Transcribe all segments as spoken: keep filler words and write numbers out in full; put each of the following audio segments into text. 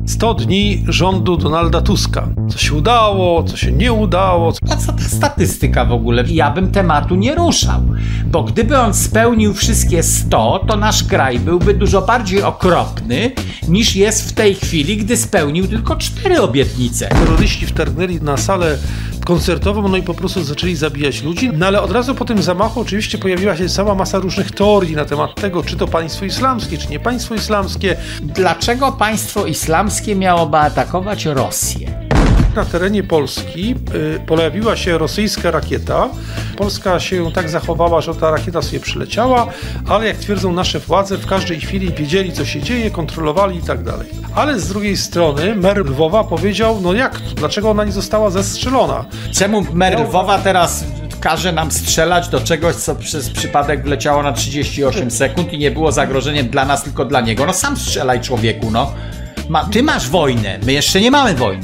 sto dni rządu Donalda Tuska. Co się udało, co się nie udało. A co ta statystyka w ogóle? Ja bym tematu nie ruszał, bo gdyby on spełnił wszystkie sto, to nasz kraj byłby dużo bardziej okropny niż jest w tej chwili, gdy spełnił tylko cztery obietnice. Terroryści wtargnęli na salę koncertową, no i po prostu zaczęli zabijać ludzi. No ale od razu po tym zamachu oczywiście pojawiła się cała masa różnych teorii na temat tego, czy to państwo islamskie, czy nie państwo islamskie. Dlaczego państwo islamskie miałoby atakować Rosję? Na terenie Polski y, pojawiła się rosyjska rakieta. Polska się tak zachowała, że ta rakieta sobie przyleciała, ale jak twierdzą nasze władze, w każdej chwili wiedzieli, co się dzieje, kontrolowali i tak dalej. Ale z drugiej strony mer Lwowa powiedział, no jak to? Dlaczego ona nie została zestrzelona? Czemu mer Lwowa teraz każe nam strzelać do czegoś, co przez przypadek wleciało na trzydzieści osiem sekund i nie było zagrożeniem dla nas, tylko dla niego? No sam strzelaj, człowieku, no. Ma, ty masz wojnę, my jeszcze nie mamy wojny.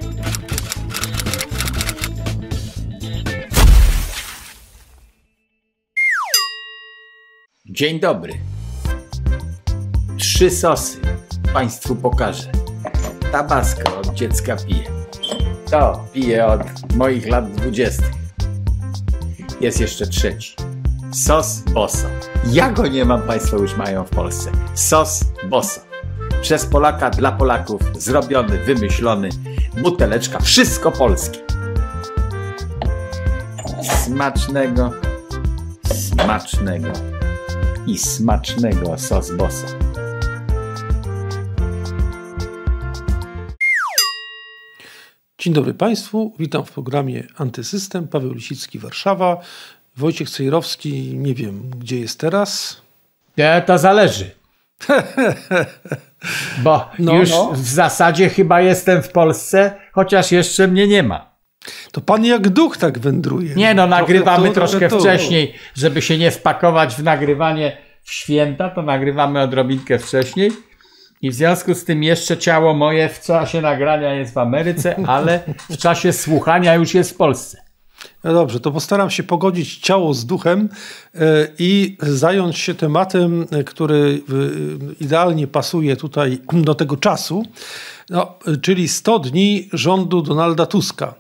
Dzień dobry. Trzy sosy Państwu pokażę. Tabasco od dziecka piję. To piję od moich lat dwudziestych. Jest jeszcze trzeci. Sos Boso. Ja go nie mam, Państwo już mają w Polsce. Sos Boso. Przez Polaka, dla Polaków. Zrobiony, wymyślony. Buteleczka. Wszystko polskie. Smacznego. Smacznego. I smacznego sos Boso. Dzień dobry Państwu, witam w programie Antysystem. Paweł Lisicki, Warszawa. Wojciech Cejrowski, nie wiem, gdzie jest teraz. Ja, to zależy. Bo no, już no. w zasadzie chyba jestem w Polsce, chociaż jeszcze mnie nie ma. To pan jak duch tak wędruje. Nie no, nagrywamy trochę, troszkę trochę wcześniej, żeby się nie wpakować w nagrywanie w święta, to nagrywamy odrobinkę wcześniej i w związku z tym jeszcze ciało moje w czasie nagrania jest w Ameryce, ale w czasie słuchania już jest w Polsce. No dobrze, to postaram się pogodzić ciało z duchem i zająć się tematem, który idealnie pasuje tutaj do tego czasu, no, czyli sto dni rządu Donalda Tuska.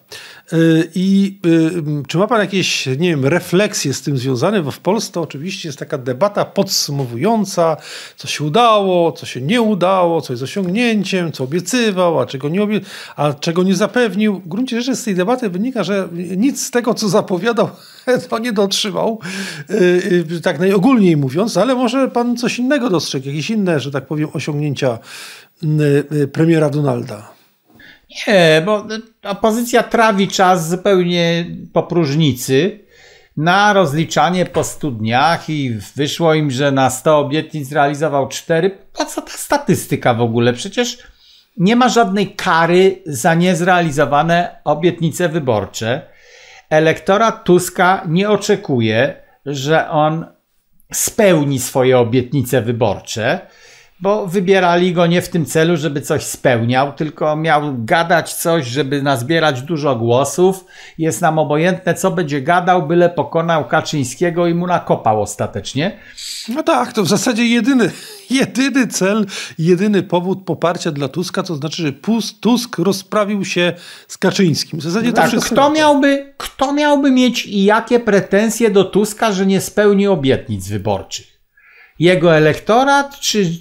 I czy ma pan jakieś, nie wiem, refleksje z tym związane? Bo w Polsce oczywiście jest taka debata podsumowująca, co się udało, co się nie udało, co jest osiągnięciem, co obiecywał, a czego nie, obie- a czego nie zapewnił. W gruncie rzeczy z tej debaty wynika, że nic z tego, co zapowiadał, to nie dotrzymał, tak najogólniej mówiąc, ale może pan coś innego dostrzegł, jakieś inne, że tak powiem, osiągnięcia premiera Donalda. Nie, bo opozycja trawi czas zupełnie po próżnicy na rozliczanie po stu dniach i wyszło im, że na sto obietnic zrealizował cztery. Po co ta statystyka w ogóle? Przecież nie ma żadnej kary za niezrealizowane obietnice wyborcze. Elektorat Tuska nie oczekuje, że on spełni swoje obietnice wyborcze, bo wybierali go nie w tym celu, żeby coś spełniał, tylko miał gadać coś, żeby nazbierać dużo głosów. Jest nam obojętne, co będzie gadał, byle pokonał Kaczyńskiego i mu nakopał ostatecznie. No tak, to w zasadzie jedyny, jedyny cel, jedyny powód poparcia dla Tuska, to znaczy, że Tusk rozprawił się z Kaczyńskim. W zasadzie to tak, wszystko. Kto miałby, kto miałby mieć i jakie pretensje do Tuska, że nie spełni obietnic wyborczych? Jego elektorat, czy,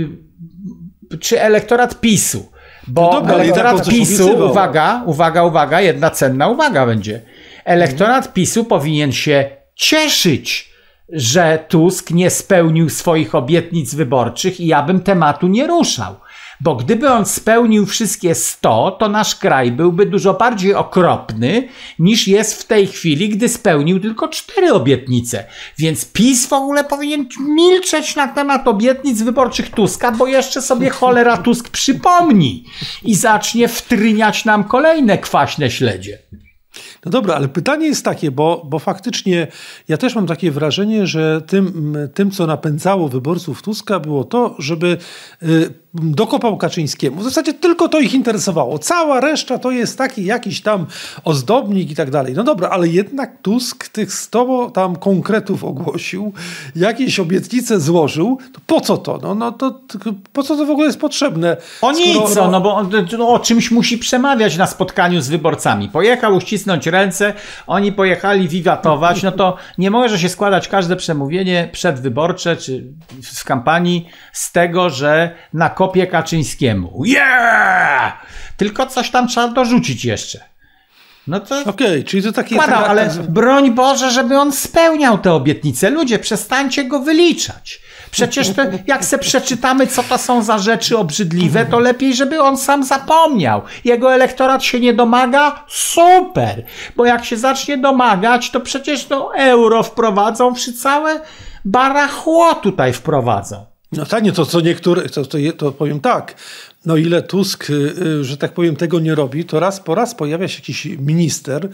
czy elektorat PiSu? Bo no dobra, elektorat tak PiSu, uwaga, uwaga, uwaga, jedna cenna uwaga będzie. Elektorat hmm. PiSu powinien się cieszyć, że Tusk nie spełnił swoich obietnic wyborczych i ja bym tematu nie ruszał. Bo gdyby on spełnił wszystkie sto, to nasz kraj byłby dużo bardziej okropny niż jest w tej chwili, gdy spełnił tylko cztery obietnice. Więc PiS w ogóle powinien milczeć na temat obietnic wyborczych Tuska, bo jeszcze sobie cholera Tusk przypomni i zacznie wtryniać nam kolejne kwaśne śledzie. No dobra, ale pytanie jest takie, bo, bo faktycznie ja też mam takie wrażenie, że tym, tym, co napędzało wyborców Tuska, było to, żeby dokopał Kaczyńskiemu. W zasadzie tylko to ich interesowało. Cała reszta to jest taki jakiś tam ozdobnik i tak dalej. No dobra, ale jednak Tusk tych sto tam konkretów ogłosił, jakieś obietnice złożył. To po co to? No, no to po co to w ogóle jest potrzebne? O nic, Skoro... no bo on, no, o czymś musi przemawiać na spotkaniu z wyborcami. Pojechał uścisnąć ręce, oni pojechali wiwatować, no to nie może się składać każde przemówienie przedwyborcze czy w kampanii z tego, że na kopie Kaczyńskiemu. Yeah! Tylko coś tam trzeba dorzucić jeszcze. No to Okej, okay, czyli to takie... Składał, taka... ale broń Boże, żeby on spełniał te obietnice. Ludzie, przestańcie go wyliczać. Przecież to, jak se przeczytamy, co to są za rzeczy obrzydliwe, to lepiej, żeby on sam zapomniał. Jego elektorat się nie domaga? Super! Bo jak się zacznie domagać, to przecież to euro wprowadzą, przy całe barachło tutaj wprowadzą. No tak, nie, to co niektóre, to, to, to powiem tak, no ile Tusk, że tak powiem, tego nie robi, to raz po raz pojawia się jakiś minister,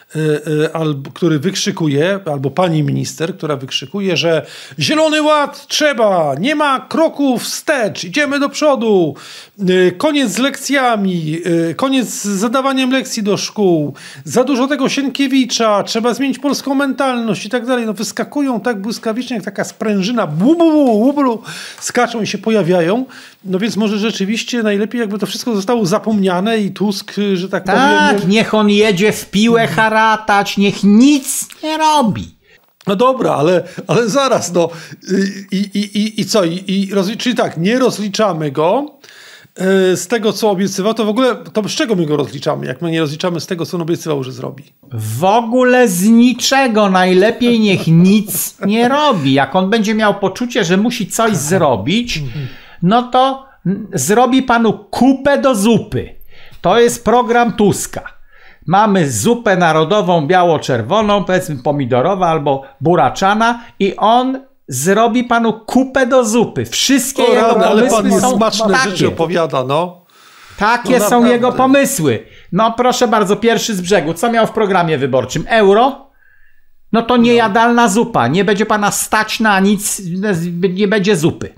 albo, który wykrzykuje, albo pani minister, która wykrzykuje, że Zielony Ład trzeba, nie ma kroków wstecz, idziemy do przodu, koniec z lekcjami, koniec z zadawaniem lekcji do szkół, za dużo tego Sienkiewicza, trzeba zmienić polską mentalność i tak dalej. No wyskakują tak błyskawicznie, jak taka sprężyna, bu, bu, bu, bu, bu, skaczą i się pojawiają. No więc może rzeczywiście najlepiej, jakby to wszystko zostało zapomniane i Tusk, że tak, tak powiem... Tak, niech on jedzie w piłę haratać, niech nic nie robi. No dobra, ale, ale zaraz, no i, i, i, i co? I, i rozli- czyli tak, nie rozliczamy go yy, z tego, co obiecywał, to w ogóle, to z czego my go rozliczamy, jak my nie rozliczamy z tego, co on obiecywał, że zrobi? W ogóle z niczego. Najlepiej niech nic nie robi. Jak on będzie miał poczucie, że musi coś zrobić, no to zrobi panu kupę do zupy. To jest program Tuska. Mamy zupę narodową biało-czerwoną, powiedzmy pomidorowa albo buraczana i on zrobi panu kupę do zupy. Wszystkie o, jego rany, pomysły ale pan są smaczne takie. rzeczy opowiada, no. Takie no, są jego pomysły. No proszę bardzo, pierwszy z brzegu. Co miał w programie wyborczym? Euro? No to niejadalna zupa. Nie będzie pana stać na nic, nie będzie zupy.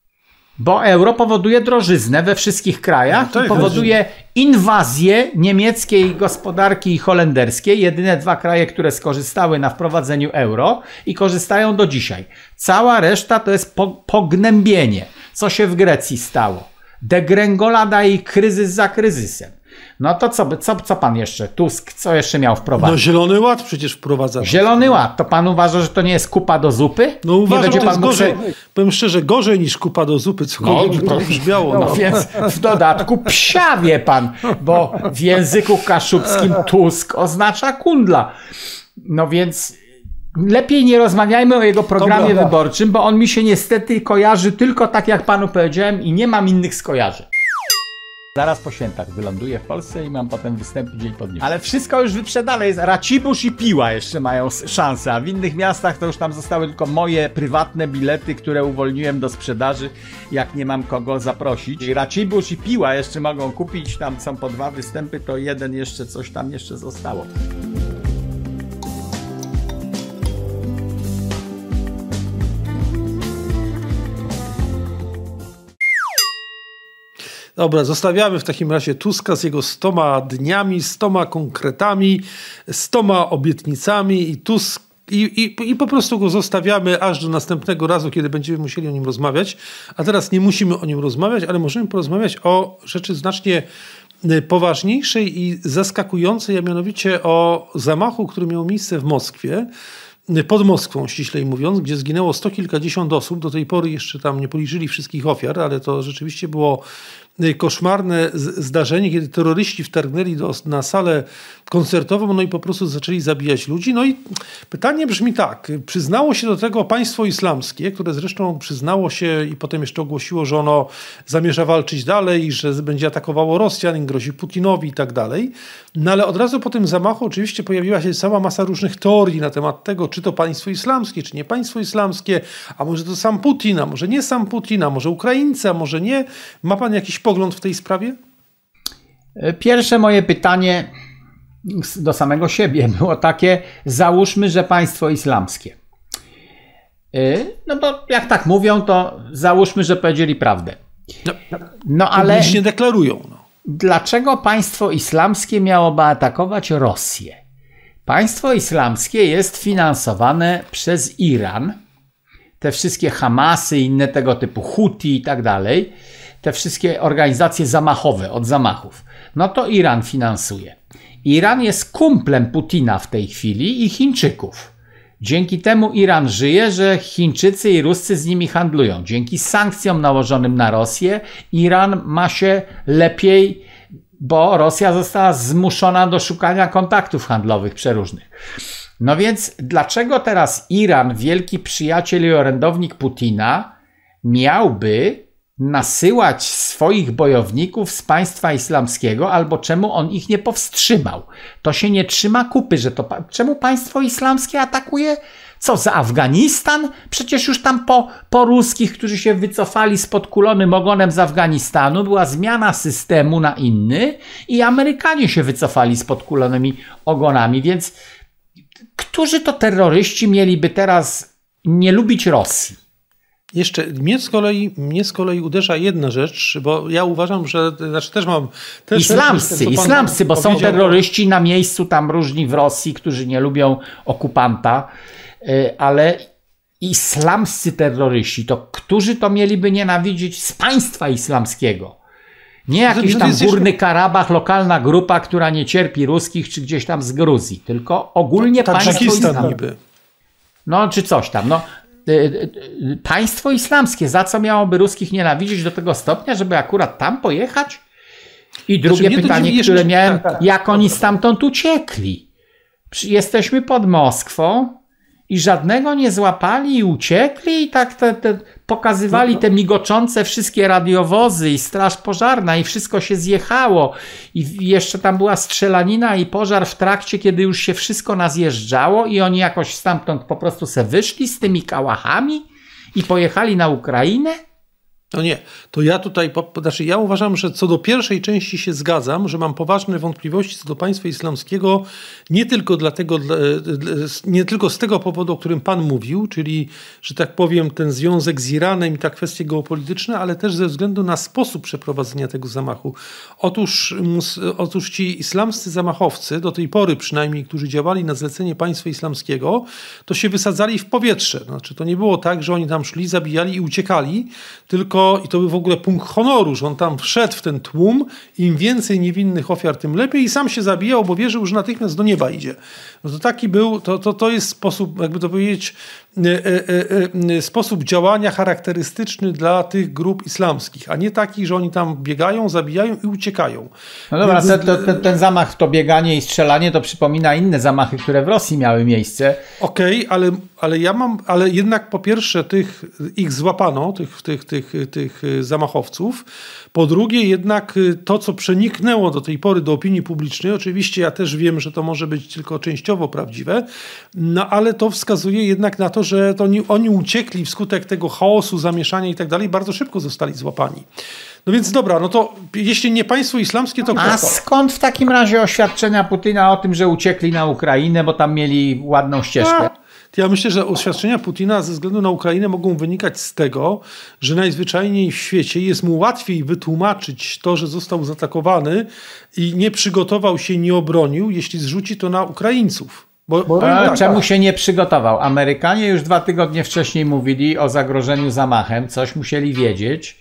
Bo euro powoduje drożyznę we wszystkich krajach no i powoduje inwazję niemieckiej gospodarki i holenderskiej. Jedyne dwa kraje, które skorzystały na wprowadzeniu euro i korzystają do dzisiaj. Cała reszta to jest po, pognębienie. Co się w Grecji stało? Degrengolada i kryzys za kryzysem. No to co, co, co pan jeszcze? Tusk, co jeszcze miał wprowadzić? No Zielony Ład przecież wprowadza. Zielony Ład. To pan uważa, że to nie jest kupa do zupy? No uważam, że to jest gorzej. Mógł... Powiem szczerze, gorzej niż kupa do zupy, cokolwiek no, to brzmiało. No, no. Więc w dodatku psia, wie pan, bo w języku kaszubskim Tusk oznacza kundla. No więc lepiej nie rozmawiajmy o jego programie Dobra. wyborczym, bo on mi się niestety kojarzy tylko tak, jak panu powiedziałem i nie mam innych skojarzeń. Zaraz po świętach wyląduję w Polsce i mam potem występy dzień po dniu. Ale wszystko już wyprzedane jest. Racibórz i Piła jeszcze mają szansę, a w innych miastach to już tam zostały tylko moje prywatne bilety, które uwolniłem do sprzedaży, jak nie mam kogo zaprosić. Racibórz i Piła jeszcze mogą kupić, tam są po dwa występy, to jeden jeszcze coś tam jeszcze zostało. Dobra, zostawiamy w takim razie Tuska z jego stoma dniami, stoma konkretami, stoma obietnicami i Tusk i, i, i po prostu go zostawiamy aż do następnego razu, kiedy będziemy musieli o nim rozmawiać. A teraz nie musimy o nim rozmawiać, ale możemy porozmawiać o rzeczy znacznie poważniejszej i zaskakującej, a mianowicie o zamachu, który miał miejsce w Moskwie, pod Moskwą ściślej mówiąc, gdzie zginęło sto kilkadziesiąt osób. Do tej pory jeszcze tam nie policzyli wszystkich ofiar, ale to rzeczywiście było koszmarne zdarzenie, kiedy terroryści wtargnęli do, na salę koncertową, no i po prostu zaczęli zabijać ludzi. No i pytanie brzmi tak, przyznało się do tego państwo islamskie, które zresztą przyznało się i potem jeszcze ogłosiło, że ono zamierza walczyć dalej, że będzie atakowało Rosjan, grozi Putinowi i tak dalej. No ale od razu po tym zamachu oczywiście pojawiła się cała masa różnych teorii na temat tego, czy to państwo islamskie, czy nie państwo islamskie, a może to sam Putin, a może nie sam Putin, a może Ukraińcy, a może nie. Ma pan jakiś pogląd w tej sprawie? Pierwsze moje pytanie do samego siebie było takie, załóżmy, że państwo islamskie. No to jak tak mówią, to załóżmy, że powiedzieli prawdę. No, no ale publicznie deklarują. No. Dlaczego państwo islamskie miałoby atakować Rosję? Państwo islamskie jest finansowane przez Iran. Te wszystkie Hamasy, inne tego typu Huti i tak dalej, te wszystkie organizacje zamachowe od zamachów, no to Iran finansuje. Iran jest kumplem Putina w tej chwili i Chińczyków. Dzięki temu Iran żyje, że Chińczycy i Ruscy z nimi handlują. Dzięki sankcjom nałożonym na Rosję Iran ma się lepiej, bo Rosja została zmuszona do szukania kontaktów handlowych przeróżnych. No więc dlaczego teraz Iran, wielki przyjaciel i orędownik Putina, miałby nasyłać swoich bojowników z państwa islamskiego, albo czemu on ich nie powstrzymał? To się nie trzyma kupy, że to... Czemu państwo islamskie atakuje? Co, za Afganistan? Przecież już tam po, po ruskich, którzy się wycofali z podkulonym ogonem z Afganistanu, była zmiana systemu na inny i Amerykanie się wycofali z podkulonymi ogonami, więc którzy to terroryści mieliby teraz nie lubić Rosji? Jeszcze mnie z kolei, mnie z kolei uderza jedna rzecz, bo ja uważam, że znaczy też mam... Też islamscy, rzeczy, islamscy, bo są terroryści na miejscu tam różni w Rosji, którzy nie lubią okupanta, ale islamscy terroryści, to którzy to mieliby nienawidzić z państwa islamskiego? Nie jakiś tam Górny Karabach, lokalna grupa, która nie cierpi ruskich, czy gdzieś tam z Gruzji, tylko ogólnie państwo islamskie. No, czy coś tam. No, państwo islamskie, za co miałoby ruskich nienawidzić do tego stopnia, żeby akurat tam pojechać? I drugie znaczy, pytanie, które jeszcze... miałem, tak, tak, jak oni stamtąd uciekli? Jesteśmy pod Moskwą i żadnego nie złapali i uciekli i tak te, te, pokazywali te migoczące wszystkie radiowozy i straż pożarna i wszystko się zjechało i jeszcze tam była strzelanina i pożar w trakcie, kiedy już się wszystko nazjeżdżało i oni jakoś stamtąd po prostu se wyszli z tymi kałachami i pojechali na Ukrainę? No nie, to ja tutaj, znaczy ja uważam, że co do pierwszej części się zgadzam, że mam poważne wątpliwości co do państwa islamskiego, nie tylko dlatego, nie tylko z tego powodu, o którym pan mówił, czyli, że tak powiem, ten związek z Iranem i ta kwestie geopolityczne, ale też ze względu na sposób przeprowadzenia tego zamachu. Otóż, otóż ci islamscy zamachowcy, do tej pory przynajmniej, którzy działali na zlecenie państwa islamskiego, to się wysadzali w powietrze. Znaczy to nie było tak, że oni tam szli, zabijali i uciekali, tylko i to był w ogóle punkt honoru, że on tam wszedł w ten tłum, im więcej niewinnych ofiar, tym lepiej i sam się zabijał, bo wierzył, że natychmiast do nieba idzie. No to taki był, to, to, to jest sposób, jakby to powiedzieć, e, e, e, sposób działania charakterystyczny dla tych grup islamskich, a nie taki, że oni tam biegają, zabijają i uciekają. No dobra, Więc... ten, ten, ten zamach w to bieganie i strzelanie to przypomina inne zamachy, które w Rosji miały miejsce. Okej, okay, ale, ale ja mam, ale jednak po pierwsze tych, ich złapano, tych, tych, tych, tych zamachowców. Po drugie jednak to, co przeniknęło do tej pory do opinii publicznej, oczywiście ja też wiem, że to może być tylko częściowo prawdziwe, no ale to wskazuje jednak na to, że to oni, oni uciekli wskutek tego chaosu, zamieszania i tak dalej, bardzo szybko zostali złapani. No więc dobra, no to jeśli nie państwo islamskie, to kto? A skąd w takim razie oświadczenia Putina o tym, że uciekli na Ukrainę, bo tam mieli ładną ścieżkę? A. Ja myślę, że oświadczenia Putina ze względu na Ukrainę mogą wynikać z tego, że najzwyczajniej w świecie jest mu łatwiej wytłumaczyć to, że został zaatakowany i nie przygotował się, nie obronił, jeśli zrzuci to na Ukraińców. Bo, bo tak, czemu się nie przygotował? Amerykanie już dwa tygodnie wcześniej mówili o zagrożeniu zamachem, coś musieli wiedzieć.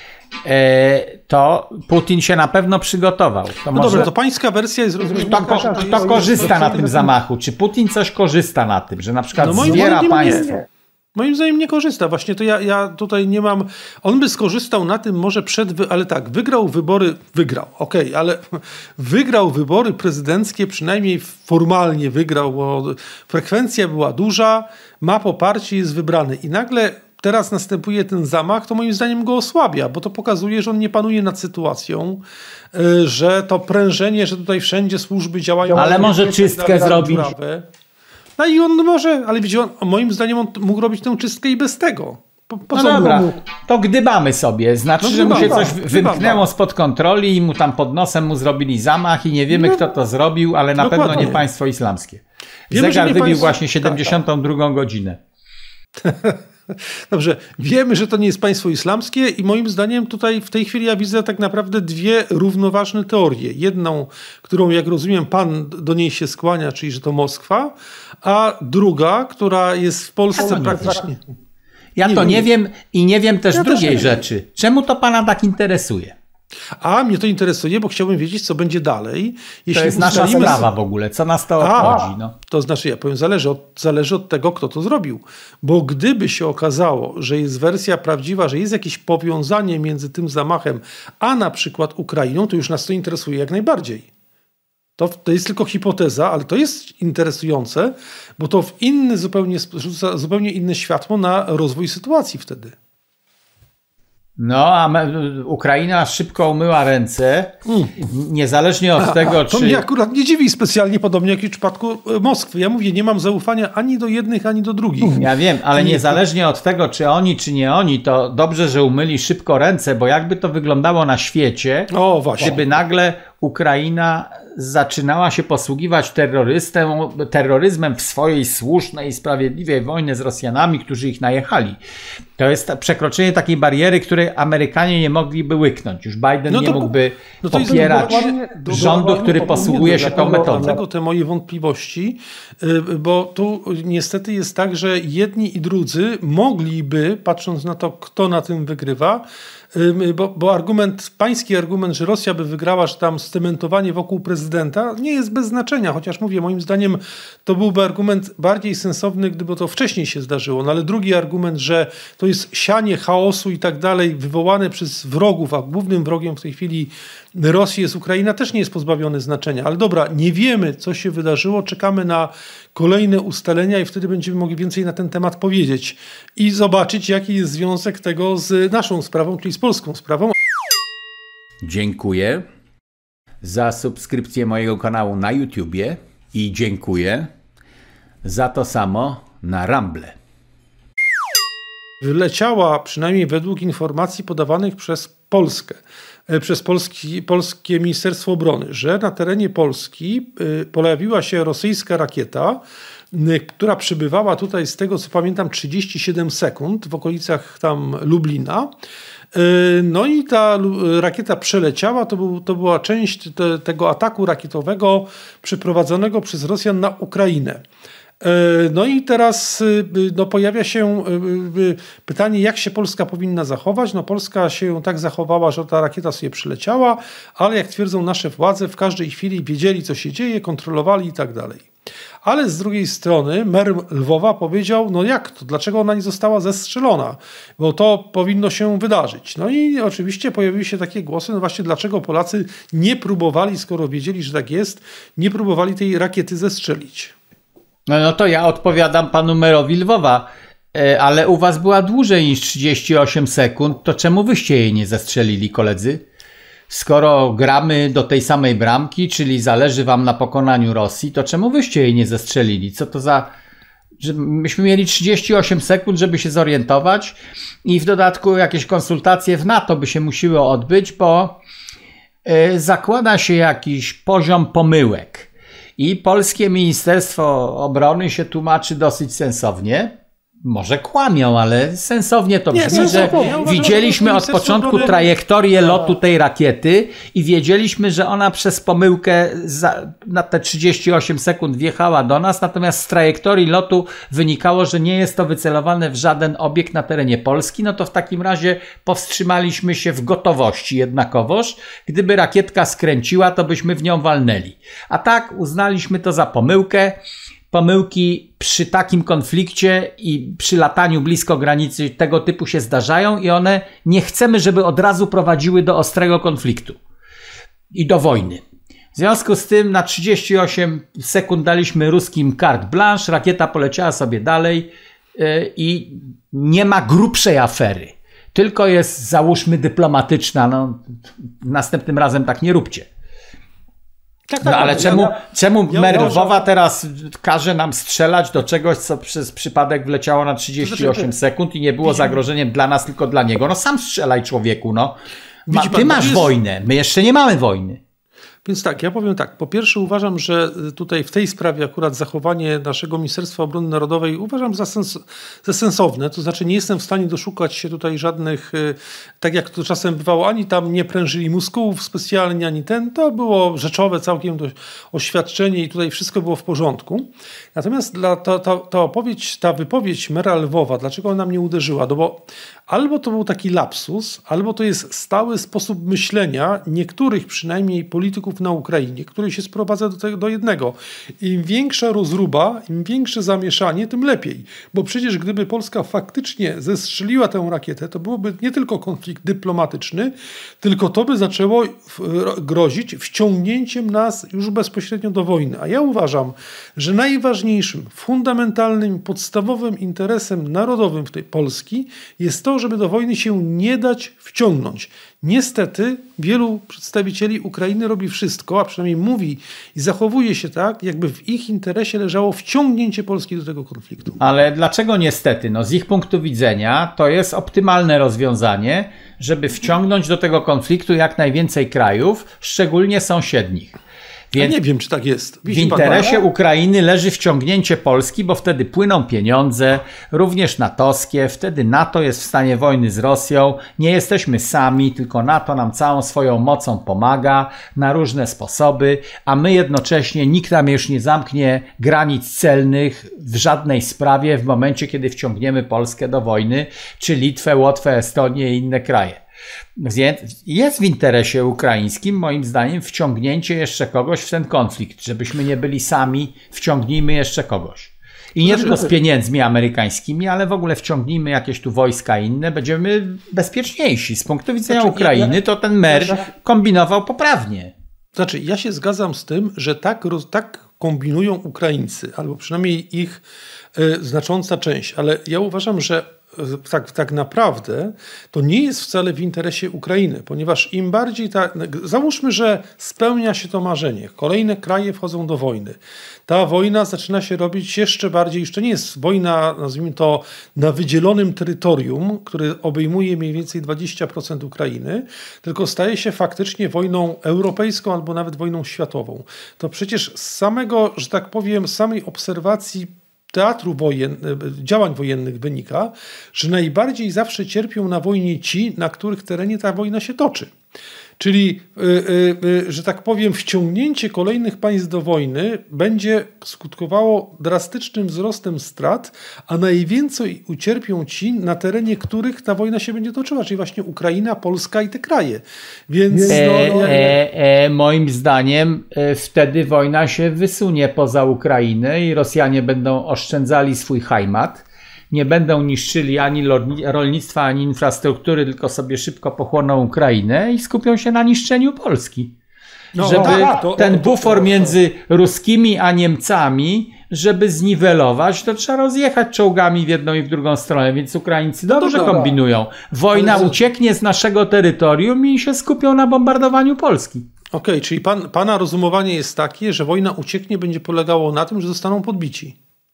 To Putin się na pewno przygotował. To no może... dobra, to pańska wersja jest... Kto, ko, kto korzysta na tym zamachu? Czy Putin coś korzysta na tym, że na przykład no zbiera państwo? Nie. Moim zdaniem nie korzysta. Właśnie to ja, ja tutaj nie mam... On by skorzystał na tym może przed... Wy... Ale tak, wygrał wybory... Wygrał, okej, okay, ale wygrał wybory prezydenckie, przynajmniej formalnie wygrał, bo frekwencja była duża, ma poparcie, jest wybrany i nagle... Teraz następuje ten zamach, to moim zdaniem go osłabia, bo to pokazuje, że on nie panuje nad sytuacją, że to prężenie, że tutaj wszędzie służby działają... Ale może czystkę zrobić. No i on może, ale wiecie, on, moim zdaniem on mógł robić tę czystkę i bez tego. Po, po no dobra, mu... to gdybamy sobie. Znaczy, no, że gdybam, mu się coś gdybam, wymknęło spod kontroli i mu tam pod nosem mu zrobili zamach i nie wiemy, no, kto to zrobił, ale na dokładnie. Pewno nie państwo islamskie. Wiemy, Zegar wybił państwo... właśnie siedemdziesiątą drugą godzinę. Dobrze, wiemy, że to nie jest państwo islamskie i moim zdaniem tutaj w tej chwili ja widzę tak naprawdę dwie równoważne teorie. Jedną, którą jak rozumiem pan do niej się skłania, czyli że to Moskwa, a druga, która jest w Polsce nie praktycznie... Ja nie to wiem. nie wiem i nie wiem też Ja drugiej też nie rzeczy. Czemu to pana tak interesuje? A mnie to interesuje, bo chciałbym wiedzieć, co będzie dalej. Jeśli To jest nasza ustalimy- sprawa w ogóle. Co nas to A, obchodzi? No. To znaczy, ja powiem, zależy od, zależy od tego, kto to zrobił. Bo gdyby się okazało, że jest wersja prawdziwa, że jest jakieś powiązanie między tym zamachem, a na przykład Ukrainą, to już nas to interesuje jak najbardziej. To, to jest tylko hipoteza, ale to jest interesujące, bo to w inny zupełnie, rzuca zupełnie inne światło na rozwój sytuacji wtedy. No, a me- Ukraina szybko umyła ręce, Mm. niezależnie od tego, To czy... mnie akurat nie dziwi specjalnie, podobnie jak i w przypadku e, Moskwy. Ja mówię, nie mam zaufania ani do jednych, ani do drugich. Ja wiem, ale Nie- niezależnie od tego, czy oni, czy nie oni, to dobrze, że umyli szybko ręce, bo jakby to wyglądało na świecie, O, właśnie. gdyby nagle Ukraina zaczynała się posługiwać terrorystem, terroryzmem w swojej słusznej i sprawiedliwej wojnie z Rosjanami, którzy ich najechali. To jest ta- przekroczenie takiej bariery, której Amerykanie nie mogliby łyknąć. Już Biden No nie to- mógłby no to jest popierać dokładnie- rządu, dokładnie który to posługuje mówię, się tą dlatego- metodą. Dlatego te moje wątpliwości, y, bo tu niestety jest tak, że jedni i drudzy mogliby, patrząc na to, kto na tym wygrywa, y, bo, bo argument, pański argument, że Rosja by wygrała, że tam scementowanie wokół prezydenta nie jest bez znaczenia, chociaż mówię, moim zdaniem to byłby argument bardziej sensowny, gdyby to wcześniej się zdarzyło. No ale drugi argument, że to jest sianie chaosu i tak dalej, wywołane przez wrogów, a głównym wrogiem w tej chwili Rosji jest Ukraina, też nie jest pozbawiony znaczenia. Ale dobra, nie wiemy, co się wydarzyło, czekamy na kolejne ustalenia i wtedy będziemy mogli więcej na ten temat powiedzieć i zobaczyć, jaki jest związek tego z naszą sprawą, czyli z polską sprawą. Dziękuję za subskrypcję mojego kanału na YouTubie i dziękuję za to samo na Rumble. Wyleciała, przynajmniej według informacji podawanych przez Polskę, e, przez Polski, polskie Ministerstwo Obrony, że na terenie Polski y, pojawiła się rosyjska rakieta, y, która przybywała tutaj, z tego co pamiętam, trzydzieści siedem sekund w okolicach tam Lublina. Y, No i ta lu- rakieta przeleciała, to, był, to była część te, tego ataku rakietowego przeprowadzonego przez Rosjan na Ukrainę. No i teraz no, pojawia się pytanie, jak się Polska powinna zachować. No, Polska się tak zachowała, że ta rakieta sobie przyleciała, ale jak twierdzą nasze władze, w każdej chwili wiedzieli, co się dzieje, kontrolowali i tak dalej. Ale z drugiej strony mer Lwowa powiedział, no jak to, dlaczego ona nie została zestrzelona? Bo to powinno się wydarzyć. No i oczywiście pojawiły się takie głosy, no właśnie dlaczego Polacy nie próbowali, skoro wiedzieli, że tak jest, nie próbowali tej rakiety zestrzelić. No, no to ja odpowiadam panu merowi Lwowa, e, ale u was była dłużej niż trzydzieści osiem sekund, to czemu wyście jej nie zestrzelili, koledzy? Skoro gramy do tej samej bramki, czyli zależy wam na pokonaniu Rosji, to czemu wyście jej nie zestrzelili? Co to za... Że myśmy mieli trzydzieści osiem sekund, żeby się zorientować i w dodatku jakieś konsultacje w NATO by się musiły odbyć, bo e, zakłada się jakiś poziom pomyłek. I polskie Ministerstwo Obrony się tłumaczy dosyć sensownie. Może kłamią, ale sensownie to Nie, brzmi, że sensownie. Ja uważam, widzieliśmy że od Ministerstwo początku Obrony- trajektorię lotu tej rakiety i wiedzieliśmy, że ona przez pomyłkę za, na te trzydzieści osiem sekund wjechała do nas, natomiast z trajektorii lotu wynikało, że nie jest to wycelowane w żaden obiekt na terenie Polski, no to w takim razie powstrzymaliśmy się w gotowości jednakowoż. Gdyby rakietka skręciła, to byśmy w nią walnęli. A tak uznaliśmy to za pomyłkę. Pomyłki przy takim konflikcie i przy lataniu blisko granicy tego typu się zdarzają i one nie chcemy, żeby od razu prowadziły do ostrego konfliktu i do wojny. W związku z tym na trzydzieści osiem sekund daliśmy ruskim carte blanche, rakieta poleciała sobie dalej yy, i nie ma grubszej afery. Tylko jest, załóżmy, dyplomatyczna. No, następnym razem tak nie róbcie. Tak, No tak, ale ja- czemu, ja- czemu ja mer uważam- Lwowa teraz każe nam strzelać do czegoś, co przez przypadek wleciało na trzydzieści osiem To znaczy, sekund i nie było widzi- zagrożeniem dla nas, tylko dla niego? No sam strzelaj, człowieku, no. Ma, Widzi ty pan, masz to jest- wojnę, my jeszcze nie mamy wojny. Więc tak, ja powiem tak. Po pierwsze uważam, że tutaj w tej sprawie akurat zachowanie naszego Ministerstwa Obrony Narodowej uważam za, sens, za sensowne. To znaczy nie jestem w stanie doszukać się tutaj żadnych, tak jak to czasem bywało, ani tam nie prężyli muskułów specjalnie, ani ten. To było rzeczowe całkiem do, oświadczenie i tutaj wszystko było w porządku. Natomiast dla, ta, ta, ta, opowieść, ta wypowiedź mera Lwowa, dlaczego ona mnie uderzyła? No bo albo to był taki lapsus, albo to jest stały sposób myślenia niektórych przynajmniej polityków na Ukrainie, który się sprowadza do, tego, do jednego. Im większa rozruba, im większe zamieszanie, tym lepiej. Bo przecież gdyby Polska faktycznie zestrzeliła tę rakietę, to byłoby nie tylko konflikt dyplomatyczny, tylko to by zaczęło grozić wciągnięciem nas już bezpośrednio do wojny. A ja uważam, że najważniejszym, fundamentalnym, podstawowym interesem narodowym w tej Polski jest to, żeby do wojny się nie dać wciągnąć. Niestety wielu przedstawicieli Ukrainy robi wszystko, a przynajmniej mówi i zachowuje się tak, jakby w ich interesie leżało wciągnięcie Polski do tego konfliktu. Ale dlaczego niestety? No z ich punktu widzenia to jest optymalne rozwiązanie, żeby wciągnąć do tego konfliktu jak najwięcej krajów, szczególnie sąsiednich. Więc ja nie wiem, czy tak jest. W interesie Ukrainy leży wciągnięcie Polski, bo wtedy płyną pieniądze, również natowskie, wtedy NATO jest w stanie wojny z Rosją. Nie jesteśmy sami, tylko NATO nam całą swoją mocą pomaga na różne sposoby, a my jednocześnie, nikt nam już nie zamknie granic celnych w żadnej sprawie w momencie, kiedy wciągniemy Polskę do wojny, czy Litwę, Łotwę, Estonię i inne kraje. Więc jest w interesie ukraińskim, moim zdaniem, wciągnięcie jeszcze kogoś w ten konflikt, żebyśmy nie byli sami, wciągnijmy jeszcze kogoś. I nie tylko z pieniędzmi amerykańskimi, ale w ogóle wciągnijmy jakieś tu wojska inne, będziemy bezpieczniejsi. Z punktu widzenia znaczy, Ukrainy ja, to ten mer ja, kombinował poprawnie. Znaczy, ja się zgadzam z tym, że tak, tak kombinują Ukraińcy, albo przynajmniej ich y, znacząca część, ale ja uważam, że Tak, tak naprawdę to nie jest wcale w interesie Ukrainy, ponieważ im bardziej ta, załóżmy, że spełnia się to marzenie, kolejne kraje wchodzą do wojny. Ta wojna zaczyna się robić jeszcze bardziej, już to nie jest wojna, nazwijmy to, na wydzielonym terytorium, który obejmuje mniej więcej dwadzieścia procent Ukrainy, tylko staje się faktycznie wojną europejską albo nawet wojną światową. To przecież z samego, że tak powiem, samej obserwacji teatru wojen, działań wojennych wynika, że najbardziej zawsze cierpią na wojnie ci, na których terenie ta wojna się toczy. Czyli, że tak powiem, wciągnięcie kolejnych państw do wojny będzie skutkowało drastycznym wzrostem strat, a najwięcej ucierpią ci, na terenie których ta wojna się będzie toczyła, czyli właśnie Ukraina, Polska i te kraje. Więc e, no, e, e, moim zdaniem e, wtedy wojna się wysunie poza Ukrainę i Rosjanie będą oszczędzali swój hajmat. Nie będą niszczyli ani rolnictwa, ani infrastruktury, tylko sobie szybko pochłoną Ukrainę i skupią się na niszczeniu Polski. No, żeby tak, to, ten bufor to, to, to. między ruskimi a Niemcami, żeby zniwelować, to trzeba rozjechać czołgami w jedną i w drugą stronę, więc Ukraińcy dobrze no, kombinują. Wojna Ale... ucieknie z naszego terytorium i się skupią na bombardowaniu Polski. Okej, okay, czyli pan, pana rozumowanie jest takie, że wojna ucieknie będzie polegało na tym, że zostaną podbici.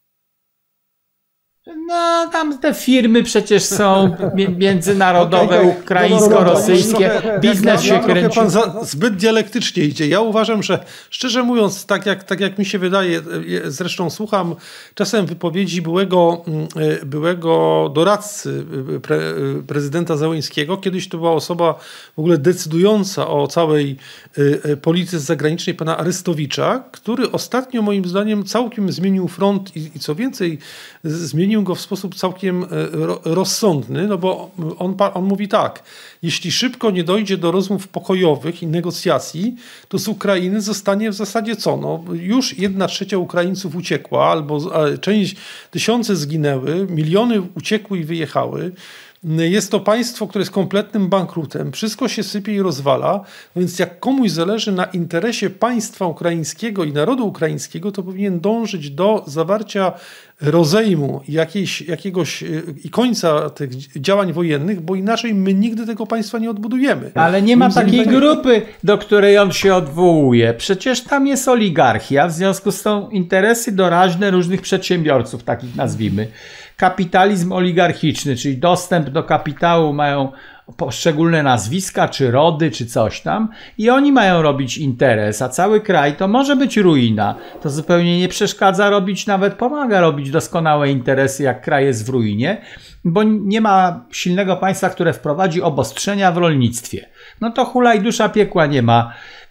No, tam te firmy przecież są międzynarodowe, okay, ukraińsko-rosyjskie, no, no, no, biznes się kręci. Trochę pan za, zbyt dialektycznie idzie. Ja uważam, że szczerze mówiąc, tak jak, tak jak mi się wydaje, zresztą słucham czasem wypowiedzi byłego, byłego doradcy pre, prezydenta Zełenskiego. Kiedyś to była osoba w ogóle decydująca o całej polityce zagranicznej, pana Arestowicza, który ostatnio moim zdaniem całkiem zmienił front i, i co więcej, zmienił go w sposób całkiem rozsądny, no bo on, on mówi tak, jeśli szybko nie dojdzie do rozmów pokojowych i negocjacji, to z Ukrainy zostanie w zasadzie co? No, już jedna trzecia Ukraińców uciekła, albo część, tysiące zginęły, miliony uciekły i wyjechały. Jest to państwo, które jest kompletnym bankrutem. Wszystko się sypie i rozwala, więc jak komuś zależy na interesie państwa ukraińskiego i narodu ukraińskiego, to powinien dążyć do zawarcia rozejmu jakiejś, jakiegoś i końca tych działań wojennych, bo inaczej my nigdy tego państwa nie odbudujemy. Ale nie ma takiej tak... grupy, do której on się odwołuje. Przecież tam jest oligarchia, w związku z tym interesy doraźne różnych przedsiębiorców, takich nazwijmy. Kapitalizm oligarchiczny, czyli dostęp do kapitału mają poszczególne nazwiska, czy rody, czy coś tam i oni mają robić interes, a cały kraj to może być ruina. To zupełnie nie przeszkadza robić, nawet pomaga robić doskonałe interesy, jak kraj jest w ruinie, bo nie ma silnego państwa, które wprowadzi obostrzenia w rolnictwie. No to hulaj dusza piekła nie ma.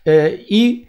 I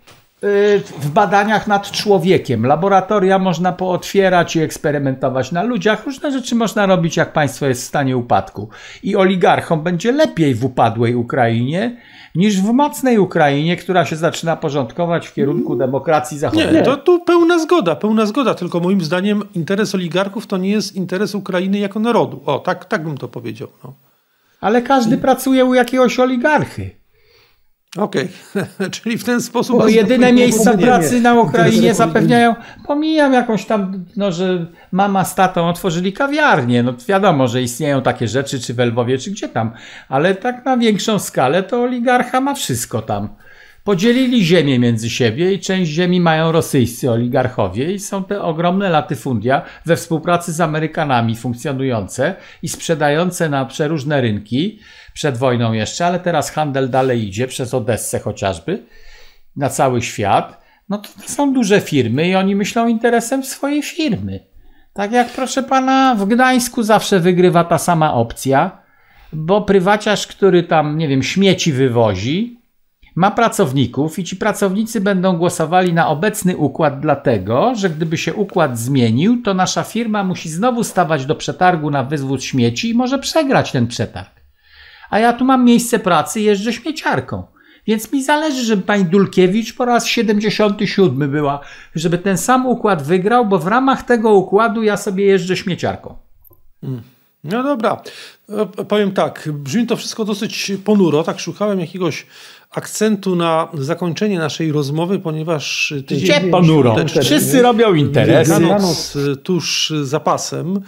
w badaniach nad człowiekiem. Laboratoria można pootwierać i eksperymentować na ludziach. Różne rzeczy można robić, jak państwo jest w stanie upadku. I oligarchom będzie lepiej w upadłej Ukrainie niż w mocnej Ukrainie, która się zaczyna porządkować w kierunku demokracji zachodniej. Nie, to tu pełna zgoda, pełna zgoda. Tylko moim zdaniem interes oligarchów to nie jest interes Ukrainy jako narodu. O, tak, tak bym to powiedział. No. Ale każdy pracuje u jakiegoś oligarchy. Okej, okay. Czyli w ten sposób... Bo jedyne miejsca pracy na Ukrainie zapewniają, pomijam jakąś tam, no, że mama z tatą otworzyli kawiarnię, no wiadomo, że istnieją takie rzeczy, czy w Lwowie, czy gdzie tam, ale tak na większą skalę to oligarcha ma wszystko tam. Podzielili ziemię między siebie i część ziemi mają rosyjscy oligarchowie i są te ogromne latyfundia we współpracy z Amerykanami funkcjonujące i sprzedające na przeróżne rynki, przed wojną jeszcze, ale teraz handel dalej idzie, przez Odessę chociażby, na cały świat. No to są duże firmy i oni myślą interesem swojej firmy. Tak jak, proszę pana, w Gdańsku zawsze wygrywa ta sama opcja, bo prywaciarz, który tam, nie wiem, śmieci wywozi, ma pracowników i ci pracownicy będą głosowali na obecny układ dlatego, że gdyby się układ zmienił, to nasza firma musi znowu stawać do przetargu na wywóz śmieci i może przegrać ten przetarg. A ja tu mam miejsce pracy, jeżdżę śmieciarką. Więc mi zależy, żeby pani Dulkiewicz po raz siedemdziesiąty siódmy była, żeby ten sam układ wygrał, bo w ramach tego układu ja sobie jeżdżę śmieciarką. Hmm. No dobra, powiem tak, brzmi to wszystko dosyć ponuro, tak szukałem jakiegoś akcentu na zakończenie naszej rozmowy, ponieważ tydzień Gdzie ponuro? Wszyscy robią interesy. Wielkanoc tuż za pasem.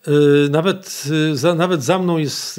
Nawet za, nawet za mną jest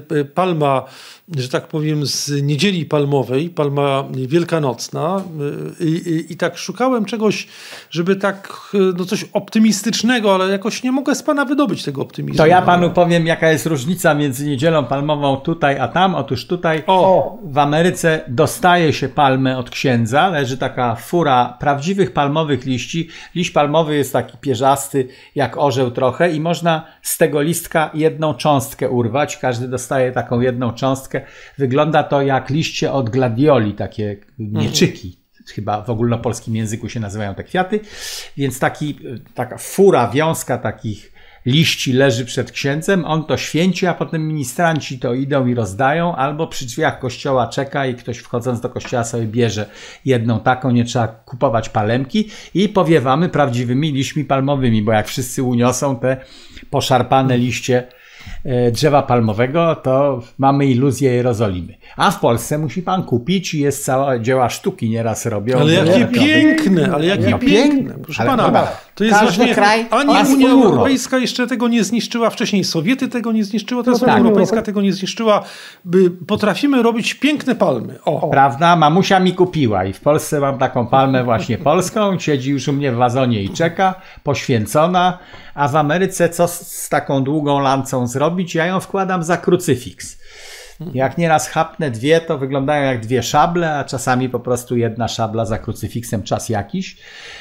palma, że tak powiem, z niedzieli palmowej, palma wielkanocna i, i, i tak szukałem czegoś, żeby tak, no coś optymistycznego, ale jakoś nie mogę z pana wydobyć tego optymizmu. To ja panu powiem, jaka jest różnica między niedzielą palmową tutaj a tam. Otóż tutaj o. w Ameryce dostaje się palmę od księdza, leży taka fura prawdziwych palmowych liści. Liść palmowy jest taki pierzasty, jak orzeł trochę i można z tego listka jedną cząstkę urwać. Każdy dostaje taką jedną cząstkę. Wygląda to jak liście od gladioli, takie mieczyki. Chyba w ogólnopolskim języku się nazywają te kwiaty. Więc taki, taka fura, wiązka takich liści leży przed księdzem. On to święci, a potem ministranci to idą i rozdają. Albo przy drzwiach kościoła czeka i ktoś wchodząc do kościoła sobie bierze jedną taką. Nie trzeba kupować palemki. I powiewamy prawdziwymi liśćmi palmowymi, bo jak wszyscy uniosą te poszarpane liście drzewa palmowego, to mamy iluzję Jerozolimy. A w Polsce musi pan kupić i jest cała dzieła sztuki nieraz robią. Ale jakie piękne, ale jakie no, piękne. Proszę ale pana, dobra, to jest właśnie, kraj ani Unia Europejska jeszcze tego nie zniszczyła, wcześniej Sowiety tego nie zniszczyło, teraz no Unia tak, Europejska tego nie zniszczyła. By potrafimy robić piękne palmy. O. Prawda? Mamusia mi kupiła i w Polsce mam taką palmę właśnie polską, siedzi już u mnie w wazonie i czeka, poświęcona, a w Ameryce co z, z taką długą lancą zrobić? Ja ją wkładam za krucyfiks. Jak nieraz chapnę dwie, to wyglądają jak dwie szable, a czasami po prostu jedna szabla za krucyfiksem czas jakiś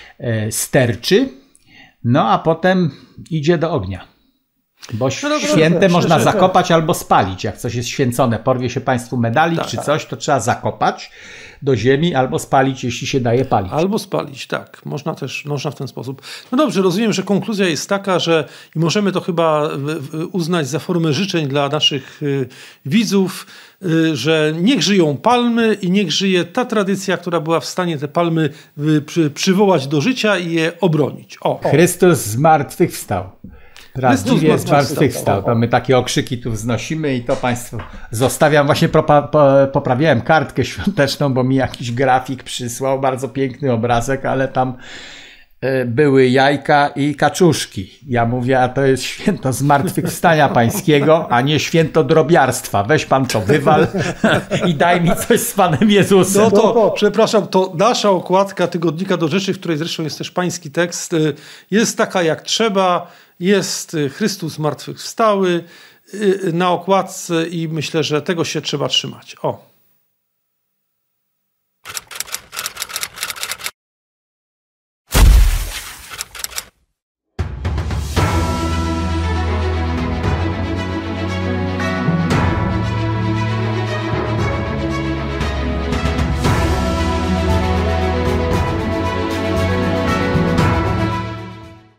e, sterczy, no a potem idzie do ognia. Bo no święte dobrze, można dobrze, zakopać albo spalić. Jak coś jest święcone, porwie się państwu medalik tak, czy coś, to trzeba zakopać do ziemi albo spalić, jeśli się daje palić. Albo spalić, tak. Można też, można w ten sposób. No dobrze, rozumiem, że konkluzja jest taka, że i możemy to chyba uznać za formę życzeń dla naszych widzów, że niech żyją palmy i niech żyje ta tradycja, która była w stanie te palmy przy, przywołać do życia i je obronić. O, o. Chrystus zmartwychwstał. Prawdziwie zmartwychwstał. To my takie okrzyki tu wznosimy i to państwu zostawiam. Właśnie popa- poprawiałem kartkę świąteczną, bo mi jakiś grafik przysłał, bardzo piękny obrazek, ale tam y, były jajka i kaczuszki. Ja mówię, a to jest święto zmartwychwstania pańskiego, a nie święto drobiarstwa. Weź pan to wywal i daj mi coś z Panem Jezusem. No to, przepraszam, to nasza okładka Tygodnika do Rzeczy, w której zresztą jest też pański tekst, jest taka jak trzeba. Jest Chrystus zmartwychwstały, na okładce i myślę, że tego się trzeba trzymać. O.